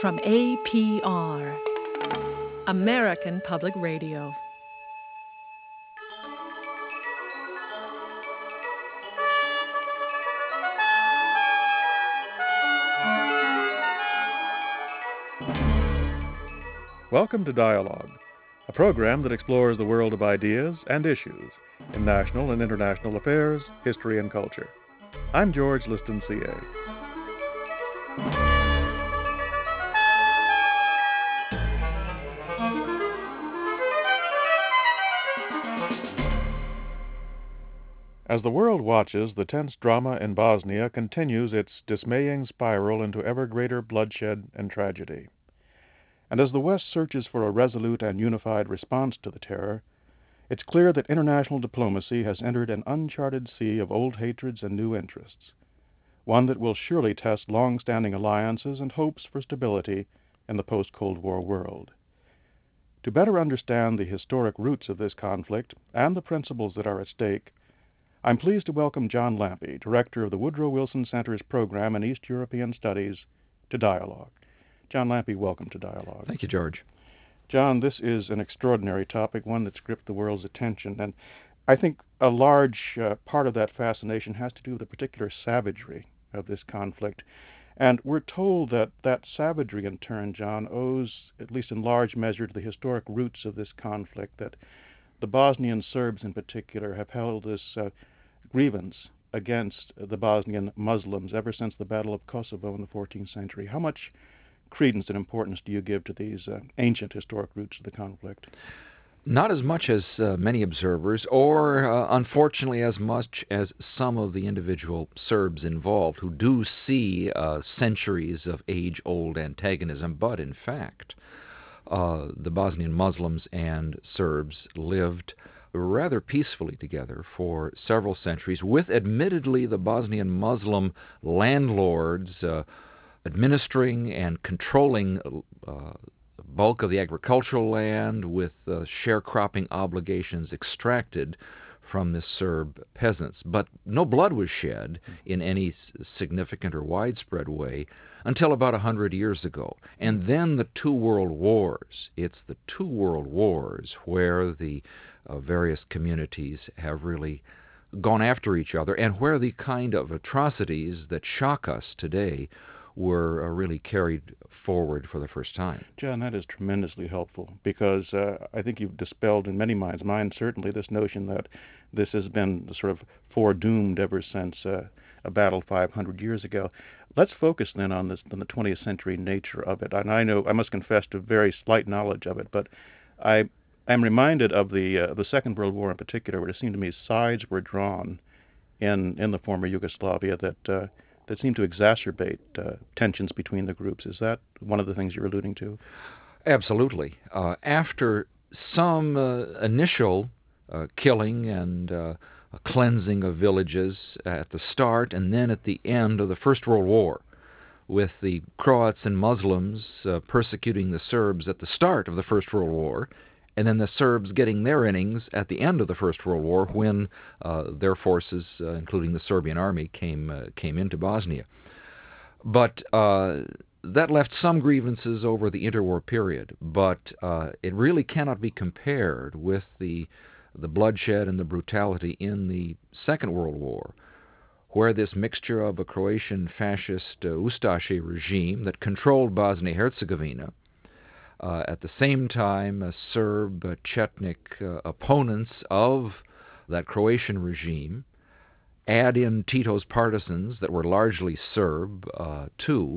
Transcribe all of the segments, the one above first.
from APR, American Public Radio. Welcome to Dialogue, a program that explores the world of ideas and issues in national and international affairs, history, and culture. I'm George Liston, C.A. As the world watches, the tense drama in Bosnia continues its dismaying spiral into ever greater bloodshed and tragedy. And as the West searches for a resolute and unified response to the terror, it's clear that international diplomacy has entered an uncharted sea of old hatreds and new interests, one that will surely test long-standing alliances and hopes for stability in the post-Cold War world. To better understand the historic roots of this conflict and the principles that are at stake, I'm pleased to welcome John Lampe, director of the Woodrow Wilson Center's program in East European Studies, to Dialogue. John Lampe, welcome to Dialogue. Thank you, George. John, this is an extraordinary topic, one that's gripped the world's attention, and I think a large part of that fascination has to do with the particular savagery of this conflict. And we're told that that savagery, in turn, John, owes, at least in large measure, to the historic roots of this conflict, that the Bosnian Serbs in particular have held this grievance against the Bosnian Muslims ever since the Battle of Kosovo in the 14th century. How much credence and importance do you give to these ancient historic roots of the conflict? Not as much as many observers, or unfortunately as much as some of the individual Serbs involved who do see centuries of age-old antagonism, but in fact, the Bosnian Muslims and Serbs lived rather peacefully together for several centuries, with admittedly the Bosnian Muslim landlords administering and controlling bulk of the agricultural land, with sharecropping obligations extracted from the Serb peasants. But no blood was shed in any significant or widespread way until about 100 years ago. And then the two world wars. It's the two world wars where the various communities have really gone after each other, and where the kind of atrocities that shock us today were really carried forward for the first time. John, that is tremendously helpful, because I think you've dispelled in many minds, mine certainly, this notion that this has been sort of foredoomed ever since a battle 500 years ago. Let's focus then on the 20th century nature of it. And I must confess to very slight knowledge of it, but I'm reminded of the Second World War in particular, where it seemed to me sides were drawn in the former Yugoslavia that seemed to exacerbate tensions between the groups. Is that one of the things you're alluding to? Absolutely. After some initial killing and cleansing of villages at the start and then at the end of the First World War, with the Croats and Muslims persecuting the Serbs at the start of the First World War, and then the Serbs getting their innings at the end of the First World War, when their forces, including the Serbian army, came into Bosnia. But that left some grievances over the interwar period, but it really cannot be compared with the bloodshed and the brutality in the Second World War, where this mixture of a Croatian fascist Ustaše regime that controlled Bosnia-Herzegovina, at the same time, Serb, Chetnik opponents of that Croatian regime add in Tito's partisans that were largely Serb, too,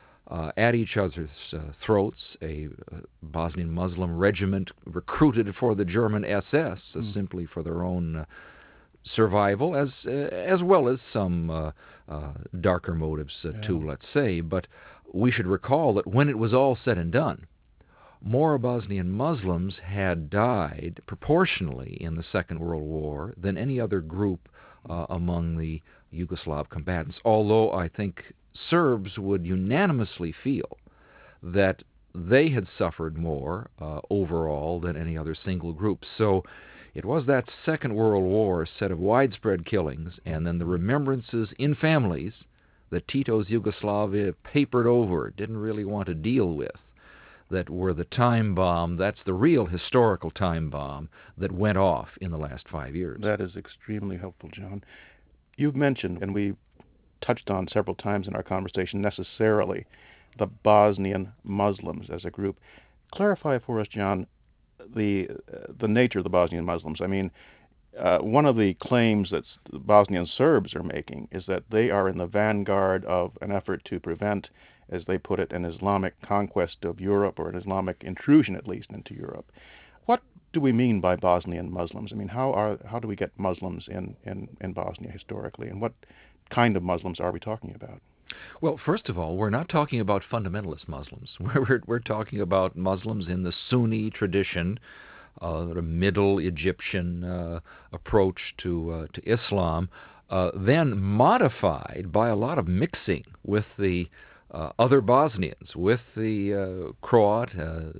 at each other's throats. A Bosnian Muslim regiment recruited for the German SS, simply for their own survival, as well as some darker motives, too, let's say. But we should recall that when it was all said and done, more Bosnian Muslims had died proportionally in the Second World War than any other group among the Yugoslav combatants, although I think Serbs would unanimously feel that they had suffered more overall than any other single group. So it was that Second World War set of widespread killings and then the remembrances in families that Tito's Yugoslavia papered over, didn't really want to deal with, that were the time bomb. That's the real historical time bomb that went off in the last 5 years. That is extremely helpful, John. You've mentioned, and we touched on several times in our conversation, necessarily the Bosnian Muslims as a group. Clarify for us, John, the nature of the Bosnian Muslims. I mean, one of the claims that the Bosnian Serbs are making is that they are in the vanguard of an effort to prevent, as they put it, an Islamic conquest of Europe, or an Islamic intrusion, at least, into Europe. What do we mean by Bosnian Muslims? I mean, how do we get Muslims in Bosnia historically, and what kind of Muslims are we talking about? Well, first of all, we're not talking about fundamentalist Muslims. We're talking about Muslims in the Sunni tradition, the Middle Egyptian approach to Islam, then modified by a lot of mixing with the other Bosnians, with the Croat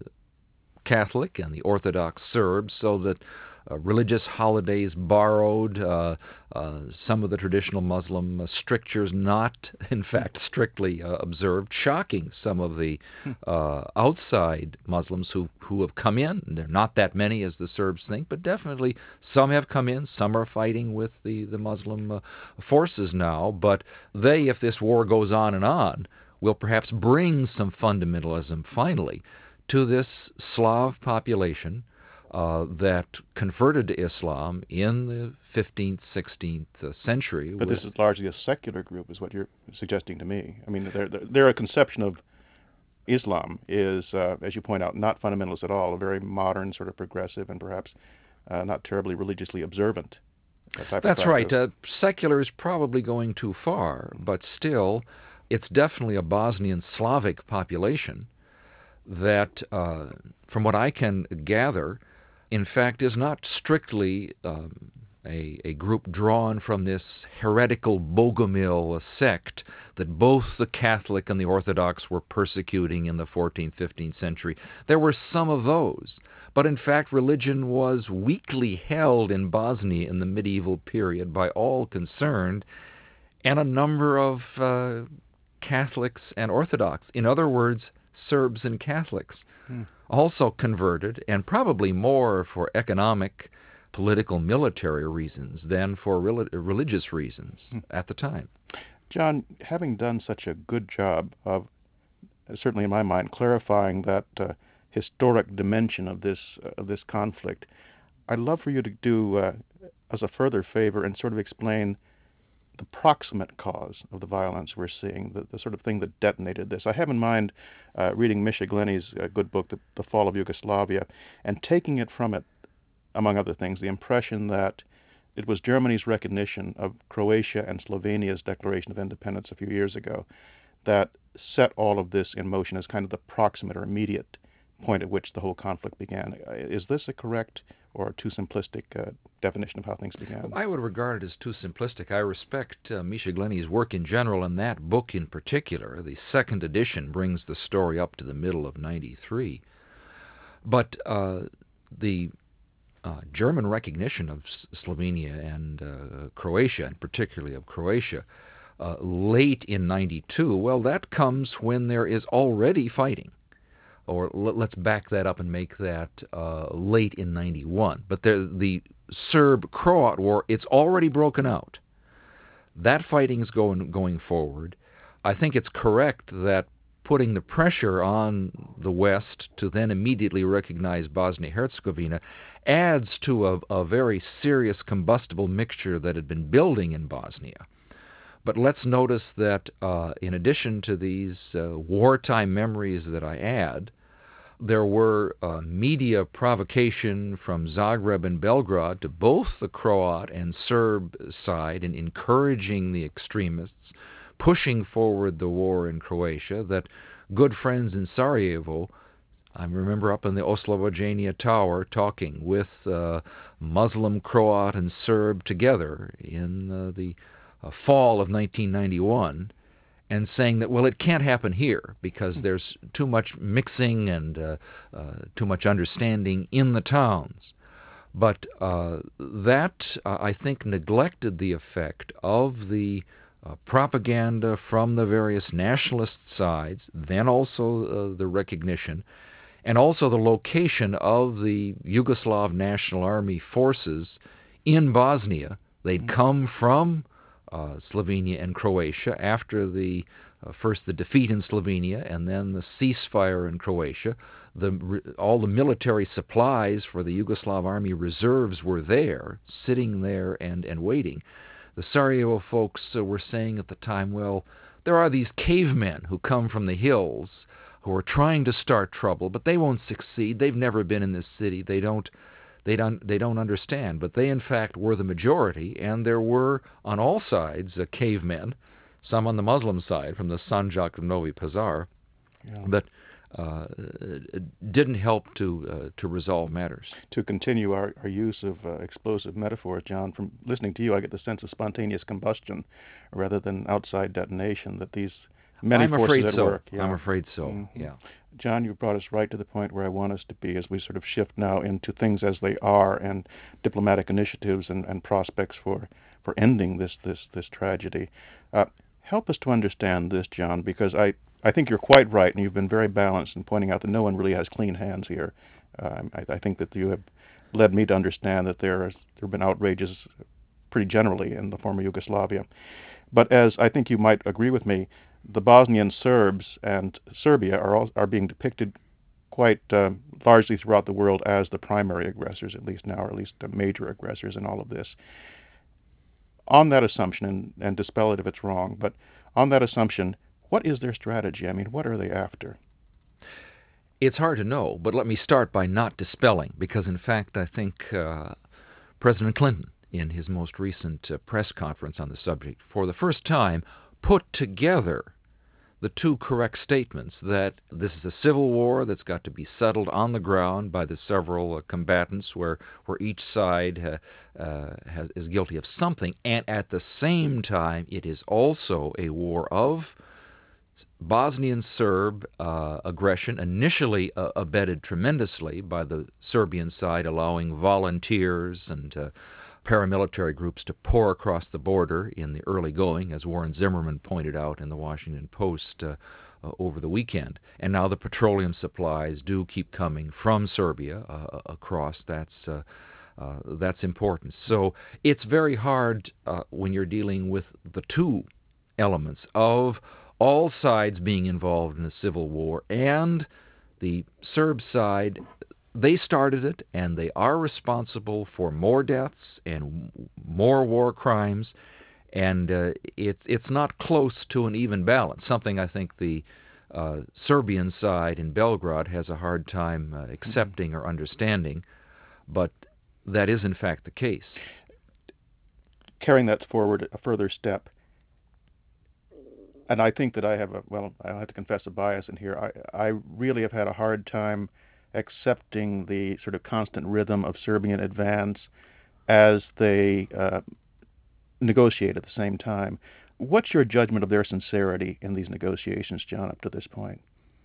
Catholic and the Orthodox Serbs, so that religious holidays borrowed, some of the traditional Muslim strictures not, in fact, strictly observed, shocking some of the outside Muslims who have come in. There are not that many as the Serbs think, but definitely some have come in. Some are fighting with the Muslim forces now, but they, if this war goes on, will perhaps bring some fundamentalism finally to this Slav population that converted to Islam in the 15th, 16th century. But this is largely a secular group, is what you're suggesting to me. I mean, their conception of Islam is, as you point out, not fundamentalist at all, a very modern, sort of progressive, and perhaps not terribly religiously observant type That's of practice. right. Secular is probably going too far, but still, it's definitely a Bosnian Slavic population that, from what I can gather, in fact, is not strictly a group drawn from this heretical Bogomil sect that both the Catholic and the Orthodox were persecuting in the 14th, 15th century. There were some of those, but in fact religion was weakly held in Bosnia in the medieval period by all concerned, and a number of Catholics and Orthodox, in other words, Serbs and Catholics, also converted, and probably more for economic, political, military reasons than for religious reasons at the time. John, having done such a good job of, certainly in my mind, clarifying that historic dimension of this conflict, I'd love for you to do us a further favor and sort of explain the proximate cause of the violence we're seeing, the sort of thing that detonated this. I have in mind reading Misha Glenny's good book, The Fall of Yugoslavia, and taking it from it, among other things, the impression that it was Germany's recognition of Croatia and Slovenia's declaration of independence a few years ago that set all of this in motion as kind of the proximate or immediate point at which the whole conflict began. Is this a correct or too simplistic definition of how things began? I would regard it as too simplistic. I respect Misha Glenny's work in general, and that book in particular. The second edition brings the story up to the middle of 93. But the German recognition of Slovenia and Croatia, and particularly of Croatia, late in 92, well, that comes when there is already fighting. Or let's back that up and make that late in 91. But the Serb-Croat war, it's already broken out. That fighting's going forward. I think it's correct that putting the pressure on the West to then immediately recognize Bosnia-Herzegovina adds to a very serious combustible mixture that had been building in Bosnia. But let's notice that in addition to these wartime memories that I add, there were media provocation from Zagreb and Belgrade to both the Croat and Serb side in encouraging the extremists, pushing forward the war in Croatia, that good friends in Sarajevo, I remember up in the Oslobođenje Tower talking with Muslim, Croat, and Serb together in the fall of 1991, and saying that, well, it can't happen here because there's too much mixing and too much understanding in the towns. But that, I think, neglected the effect of the propaganda from the various nationalist sides, then also the recognition, and also the location of the Yugoslav National Army forces in Bosnia. They'd come from Slovenia and Croatia after first the defeat in Slovenia and then the ceasefire in Croatia. All the military supplies for the Yugoslav Army reserves were there, sitting there and waiting. The Sarajevo folks were saying at the time, well, there are these cavemen who come from the hills who are trying to start trouble, but they won't succeed. They've never been in this city. They don't understand. But they, in fact, were the majority, and there were, on all sides, cavemen, some on the Muslim side from the Sanjak of Novi Pazar, that didn't help to resolve matters. To continue our use of explosive metaphors, John, from listening to you, I get the sense of spontaneous combustion rather than outside detonation, that these many forces at work. I'm afraid so, Mm-hmm. yeah. John, you brought us right to the point where I want us to be as we sort of shift now into things as they are and diplomatic initiatives and prospects for ending this tragedy. Help us to understand this, John, because I think you're quite right, and you've been very balanced in pointing out that no one really has clean hands here. I think that you have led me to understand that there have been outrages pretty generally in the former Yugoslavia. But as I think you might agree with me, the Bosnian Serbs and Serbia are being depicted quite largely throughout the world as the primary aggressors, at least now, or at least the major aggressors in all of this. On that assumption, and dispel it if it's wrong, but on that assumption, what is their strategy? I mean, what are they after? It's hard to know, but let me start by not dispelling, because in fact I think President Clinton, in his most recent press conference on the subject, for the first time put together the two correct statements that this is a civil war that's got to be settled on the ground by the several combatants where each side is guilty of something, and at the same time it is also a war of Bosnian Serb aggression, initially abetted tremendously by the Serbian side, allowing volunteers and paramilitary groups to pour across the border in the early going, as Warren Zimmerman pointed out in the Washington Post over the weekend. And now the petroleum supplies do keep coming from Serbia across. That's important. So it's very hard when you're dealing with the two elements of all sides being involved in a civil war and the Serb side. They started it, and they are responsible for more deaths and more war crimes, and it's not close to an even balance, something I think the Serbian side in Belgrade has a hard time accepting or understanding, but that is in fact the case. Carrying that forward a further step, and I think that I have I have to confess a bias in here. I really have had a hard time accepting the sort of constant rhythm of Serbian advance as they negotiate at the same time. What's your judgment of their sincerity in these negotiations, John, up to this point?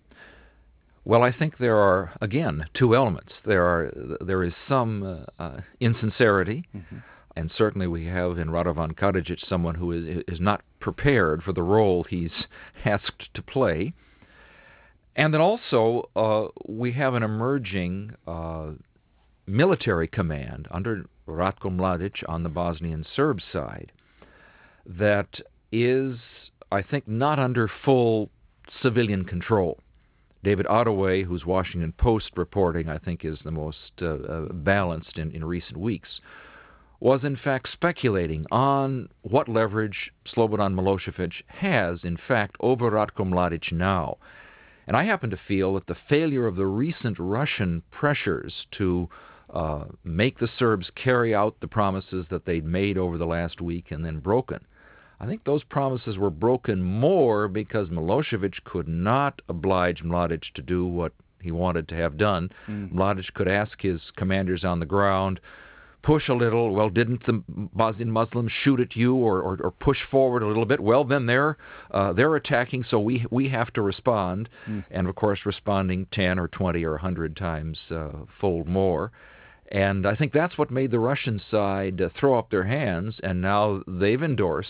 Well, I think there are, again, two elements. There is some insincerity, and certainly we have in Radovan Karadzic someone who is not prepared for the role he's asked to play. And then also we have an emerging military command under Ratko Mladic on the Bosnian Serb side that is, I think, not under full civilian control. David Ottaway, whose Washington Post reporting I think is the most balanced in recent weeks, was in fact speculating on what leverage Slobodan Milosevic has, in fact, over Ratko Mladic now. And I happen to feel that the failure of the recent Russian pressures to make the Serbs carry out the promises that they'd made over the last week and then broken, I think those promises were broken more because Milosevic could not oblige Mladic to do what he wanted to have done. Mladic could ask his commanders on the ground, push a little. Well, didn't the Bosnian Muslims shoot at you or push forward a little bit? Well, then they're attacking, so we have to respond. And, of course, responding 10 or 20 or 100 times fold more. And I think that's what made the Russian side throw up their hands, and now they've endorsed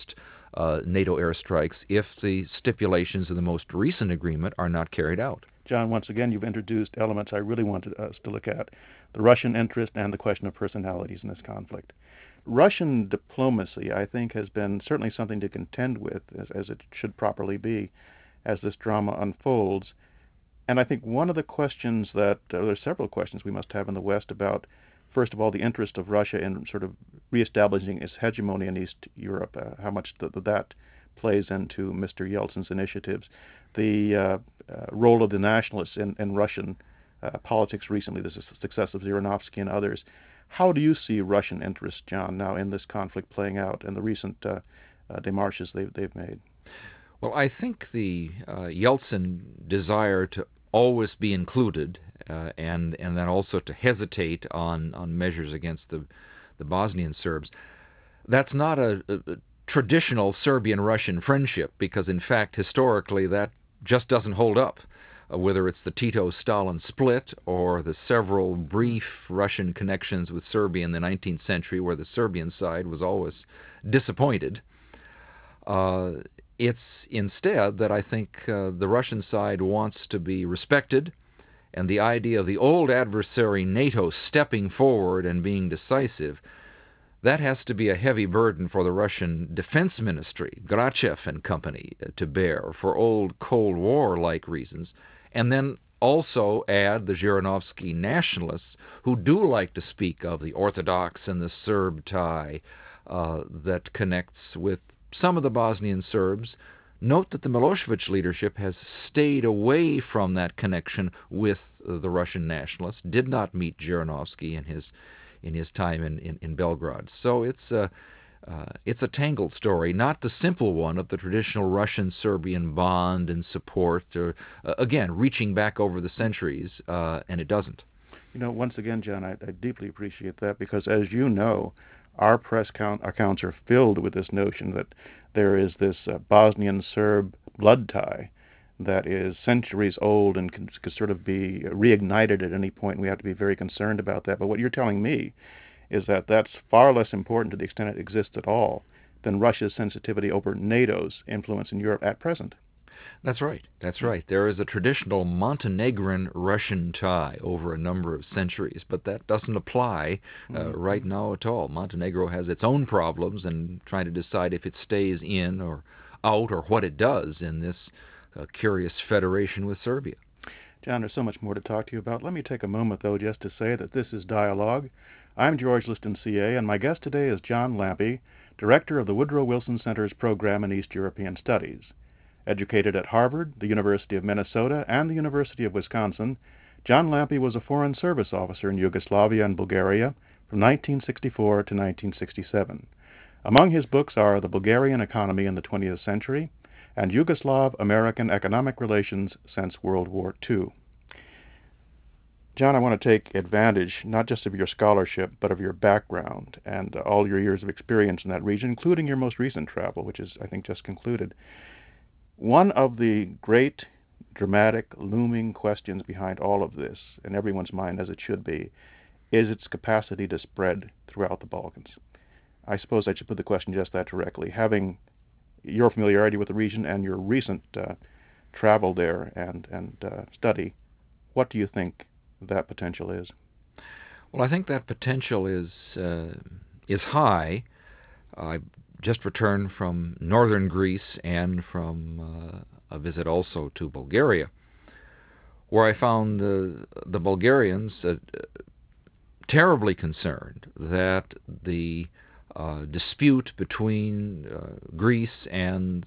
NATO airstrikes if the stipulations of the most recent agreement are not carried out. John, once again, you've introduced elements I really wanted us to look at, the Russian interest and the question of personalities in this conflict. Russian diplomacy, I think, has been certainly something to contend with, as it should properly be, as this drama unfolds. And I think one of the questions that, there are several questions we must have in the West about, first of all, the interest of Russia in sort of reestablishing its hegemony in East Europe, how much that plays into Mr. Yeltsin's initiatives, the role of the nationalists in Russian politics recently, the success of Zhirinovsky and others. How do you see Russian interest, John, now in this conflict playing out and the recent démarches they've made? Well, I think the Yeltsin desire to always be included and then also to hesitate on measures against the Bosnian Serbs, that's not a traditional Serbian-Russian friendship, because in fact historically that just doesn't hold up, whether it's the Tito-Stalin split or the several brief Russian connections with Serbia in the 19th century where the Serbian side was always disappointed. It's instead that I think the Russian side wants to be respected, and the idea of the old adversary NATO stepping forward and being decisive, that has to be a heavy burden for the Russian Defense Ministry, Grachev and company, to bear for old Cold War-like reasons, and then also add the Zhirinovsky nationalists who do like to speak of the Orthodox and the Serb tie that connects with some of the Bosnian Serbs. Note that the Milosevic leadership has stayed away from that connection with the Russian nationalists, did not meet Zhirinovsky in his time in Belgrade. So it's a tangled story, not the simple one of the traditional Russian-Serbian bond and support, or, again, reaching back over the centuries, and it doesn't. You know, once again, John, I deeply appreciate that, because as you know, our press accounts are filled with this notion that there is this Bosnian Serb blood tie that is centuries old and can sort of be reignited at any point, and we have to be very concerned about that. But what you're telling me is that that's far less important, to the extent it exists at all, than Russia's sensitivity over NATO's influence in Europe at present. That's right. That's right. There is a traditional Montenegrin-Russian tie over a number of centuries, but that doesn't apply right now at all. Montenegro has its own problems and trying to decide if it stays in or out or what it does in this curious federation with Serbia. John, there's so much more to talk to you about. Let me take a moment, though, just to say that this is Dialogue. I'm George Liston, CA, and my guest today is John Lampe, Director of the Woodrow Wilson Center's Program in East European Studies. Educated at Harvard, the University of Minnesota, and the University of Wisconsin, John Lampe was a Foreign Service officer in Yugoslavia and Bulgaria from 1964 to 1967. Among his books are The Bulgarian Economy in the 20th Century and Yugoslav-American Economic Relations Since World War II. John, I want to take advantage not just of your scholarship, but of your background and all your years of experience in that region, including your most recent travel, which is, I think, just concluded. One of the great, dramatic, looming questions behind all of this, in everyone's mind as it should be, is its capacity to spread throughout the Balkans. I suppose I should put the question just that directly. Having your familiarity with the region and your recent travel there and study, what do you think that potential is? Well, I think that potential is high. I just returned from northern Greece and from a visit also to Bulgaria, where I found the Bulgarians terribly concerned that the dispute between Greece and,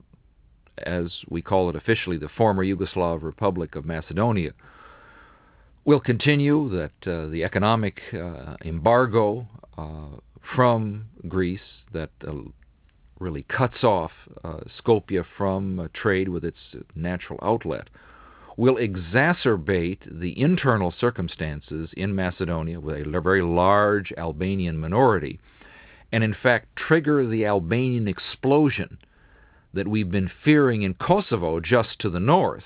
as we call it officially, the former Yugoslav Republic of Macedonia will continue, that the economic embargo from Greece that really cuts off Skopje from trade with its natural outlet will exacerbate the internal circumstances in Macedonia with a very large Albanian minority, and in fact trigger the Albanian explosion that we've been fearing in Kosovo just to the north,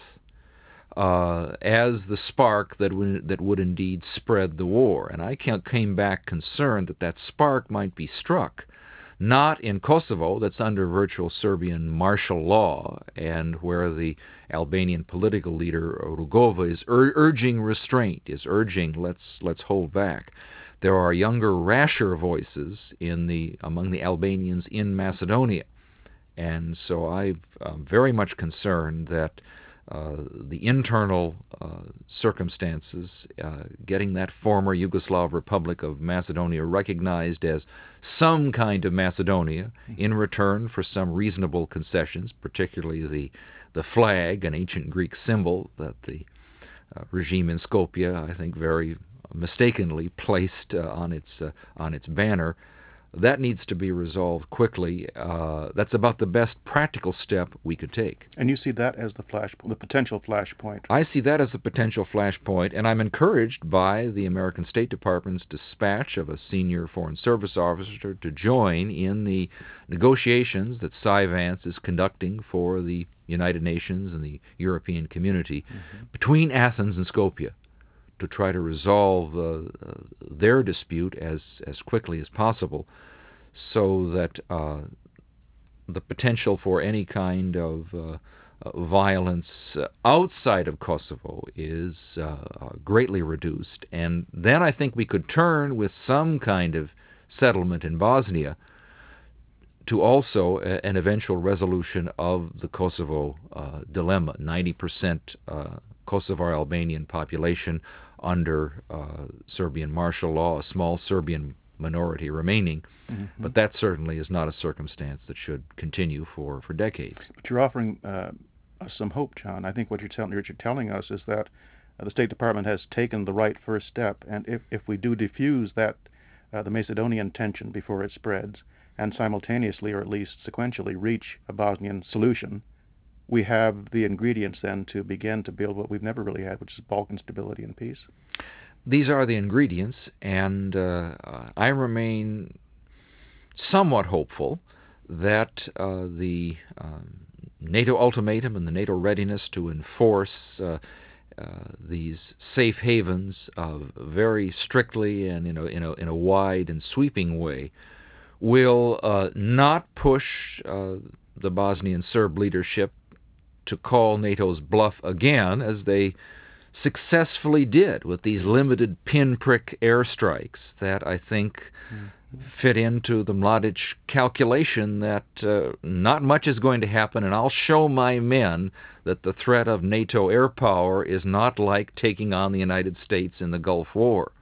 as the spark that would indeed spread the war. And I came back concerned that spark might be struck not in Kosovo, that's under virtual Serbian martial law, and where the Albanian political leader Rugova is urging restraint, is urging let's hold back. There are younger, rasher voices among the Albanians in Macedonia, and so I'm very much concerned that the internal circumstances, getting that former Yugoslav Republic of Macedonia recognized as some kind of Macedonia in return for some reasonable concessions, particularly the flag, an ancient Greek symbol that the regime in Skopje, I think, very mistakenly placed on its banner. That needs to be resolved quickly. That's about the best practical step we could take. And you see that as the potential flashpoint? I see that as a potential flashpoint, and I'm encouraged by the American State Department's dispatch of a senior Foreign Service officer to join in the negotiations that Cy Vance is conducting for the United Nations and the European community between Athens and Skopje, to try to resolve their dispute as quickly as possible, so that the potential for any kind of violence outside of Kosovo is greatly reduced. And then I think we could turn, with some kind of settlement in Bosnia, to also an eventual resolution of the Kosovo dilemma. 90% Kosovar Albanian population under Serbian martial law, a small Serbian minority remaining, but that certainly is not a circumstance that should continue for decades. But you're offering us some hope, John. I think what you're telling us is that the State Department has taken the right first step, and if we do diffuse that the Macedonian tension before it spreads, and simultaneously, or at least sequentially, reach a Bosnian solution, we have the ingredients then to begin to build what we've never really had, which is Balkan stability and peace. These are the ingredients, and I remain somewhat hopeful that the NATO ultimatum and the NATO readiness to enforce these safe havens very strictly and in a wide and sweeping way will not push the Bosnian Serb leadership to call NATO's bluff again, as they successfully did with these limited pinprick airstrikes that I think fit into the Mladic calculation that not much is going to happen, and I'll show my men that the threat of NATO air power is not like taking on the United States in the Gulf War.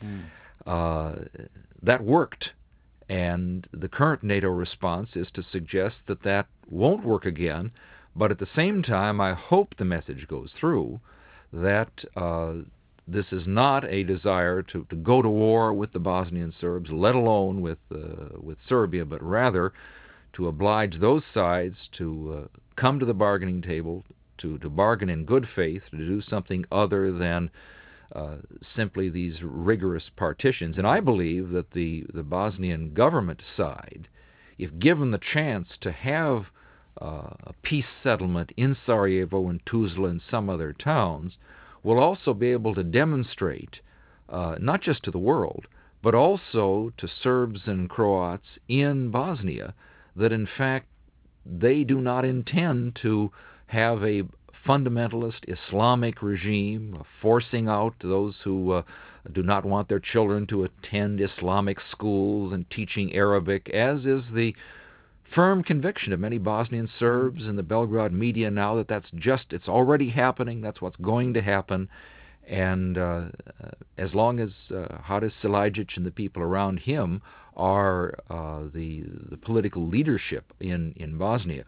That worked, and the current NATO response is to suggest that that won't work again, but at the same time I hope the message goes through that this is not a desire to go to war with the Bosnian Serbs, let alone with Serbia, but rather to oblige those sides to come to the bargaining table, to bargain in good faith, to do something other than simply these rigorous partitions. And I believe that the Bosnian government side, if given the chance to have a peace settlement in Sarajevo and Tuzla and some other towns, will also be able to demonstrate, not just to the world, but also to Serbs and Croats in Bosnia, that in fact they do not intend to have a fundamentalist Islamic regime forcing out those who do not want their children to attend Islamic schools and teaching Arabic, as is the firm conviction of many Bosnian Serbs in the Belgrade media now that it's already happening, that's what's going to happen. And as long as Haris Silajdžić and the people around him are the political leadership in Bosnia,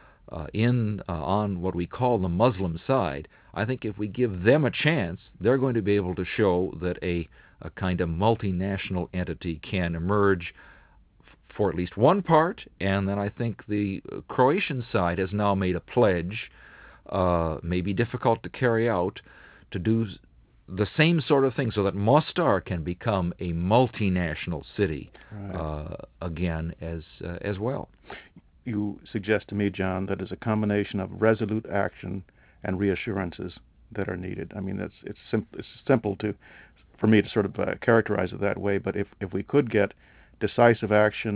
on what we call the Muslim side, I think if we give them a chance, they're going to be able to show that a kind of multinational entity can emerge for at least one part. And then I think the Croatian side has now made a pledge, may be difficult to carry out, to do the same sort of thing so that Mostar can become a multinational city again as well. You suggest to me, John, that it's a combination of resolute action and reassurances that are needed. I mean, it's simple for me to sort of characterize it that way, but if we could get decisive action,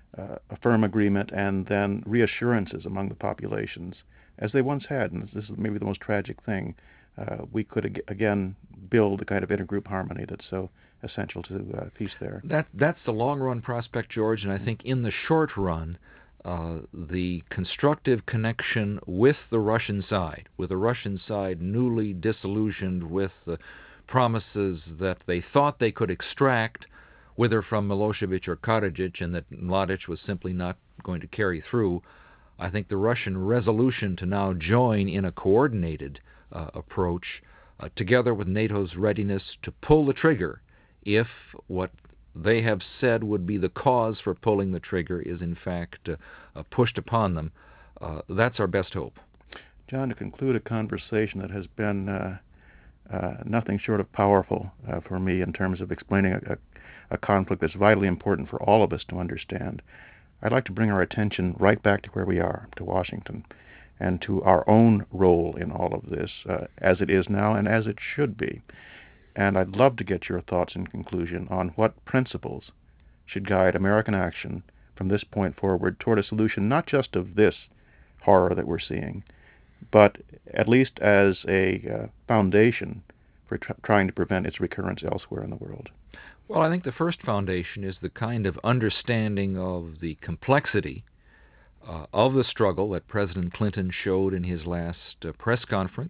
a firm agreement and then reassurances among the populations, as they once had, and this is maybe the most tragic thing, we could again build the kind of intergroup harmony that's so essential to peace there. That's the long-run prospect, George, and I think in the short run, the constructive connection with the Russian side, newly disillusioned with the promises that they thought they could extract, whether from Milosevic or Karadzic, and that Mladic was simply not going to carry through. I think the Russian resolution to now join in a coordinated approach, together with NATO's readiness to pull the trigger if what they have said would be the cause for pulling the trigger is in fact pushed upon them, that's our best hope. John, to conclude a conversation that has been nothing short of powerful for me in terms of explaining a conflict that's vitally important for all of us to understand, I'd like to bring our attention right back to where we are, to Washington, and to our own role in all of this, as it is now and as it should be. And I'd love to get your thoughts in conclusion on what principles should guide American action from this point forward toward a solution not just of this horror that we're seeing, but at least as a foundation for trying to prevent its recurrence elsewhere in the world. Well, I think the first foundation is the kind of understanding of the complexity of the struggle that President Clinton showed in his last press conference.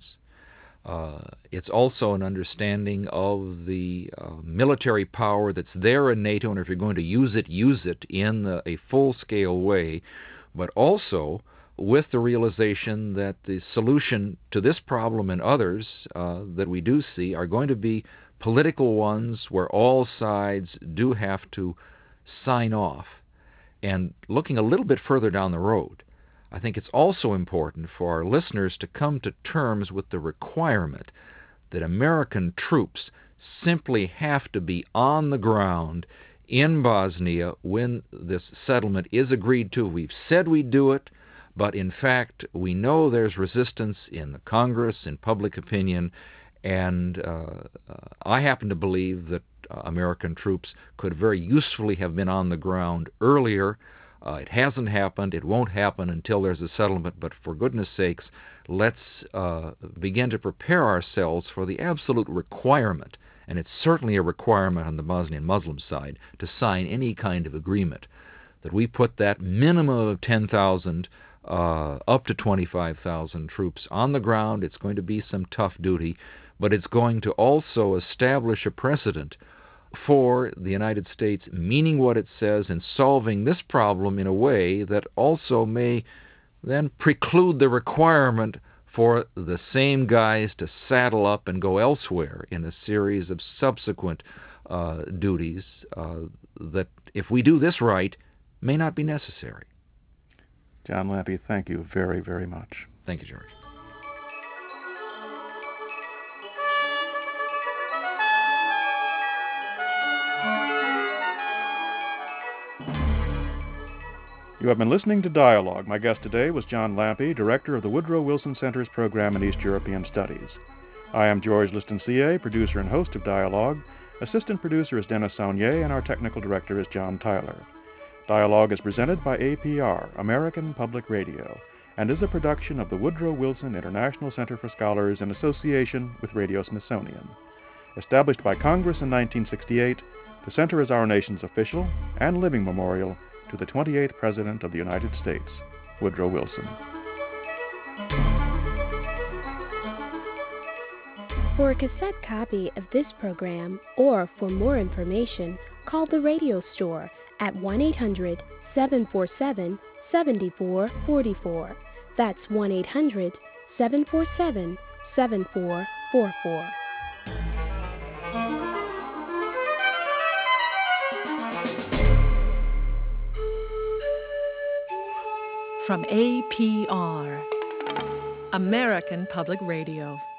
It's also an understanding of the military power that's there in NATO, and if you're going to use it in a full-scale way, but also with the realization that the solution to this problem and others that we do see are going to be political ones where all sides do have to sign off. And looking a little bit further down the road, I think it's also important for our listeners to come to terms with the requirement that American troops simply have to be on the ground in Bosnia when this settlement is agreed to. We've said we'd do it, but in fact we know there's resistance in the Congress, in public opinion, and I happen to believe that American troops could very usefully have been on the ground earlier. It hasn't happened. It won't happen until there's a settlement. But for goodness sakes, let's begin to prepare ourselves for the absolute requirement, and it's certainly a requirement on the Bosnian Muslim side, to sign any kind of agreement, that we put that minimum of 10,000 up to 25,000 troops on the ground. It's going to be some tough duty, but it's going to also establish a precedent for the United States meaning what it says and solving this problem in a way that also may then preclude the requirement for the same guys to saddle up and go elsewhere in a series of subsequent duties that, if we do this right, may not be necessary. John Lampe, thank you very, very much. Thank you, George. You have been listening to Dialogue. My guest today was John Lampe, director of the Woodrow Wilson Center's Program in East European Studies. I am George Listencier, producer and host of Dialogue. Assistant producer is Dennis Saunier, and our technical director is John Tyler. Dialogue is presented by APR, American Public Radio, and is a production of the Woodrow Wilson International Center for Scholars in association with Radio Smithsonian. Established by Congress in 1968, the center is our nation's official and living memorial to the 28th President of the United States, Woodrow Wilson. For a cassette copy of this program, or for more information, call the radio store at 1-800-747-7444. That's 1-800-747-7444. From APR, American Public Radio.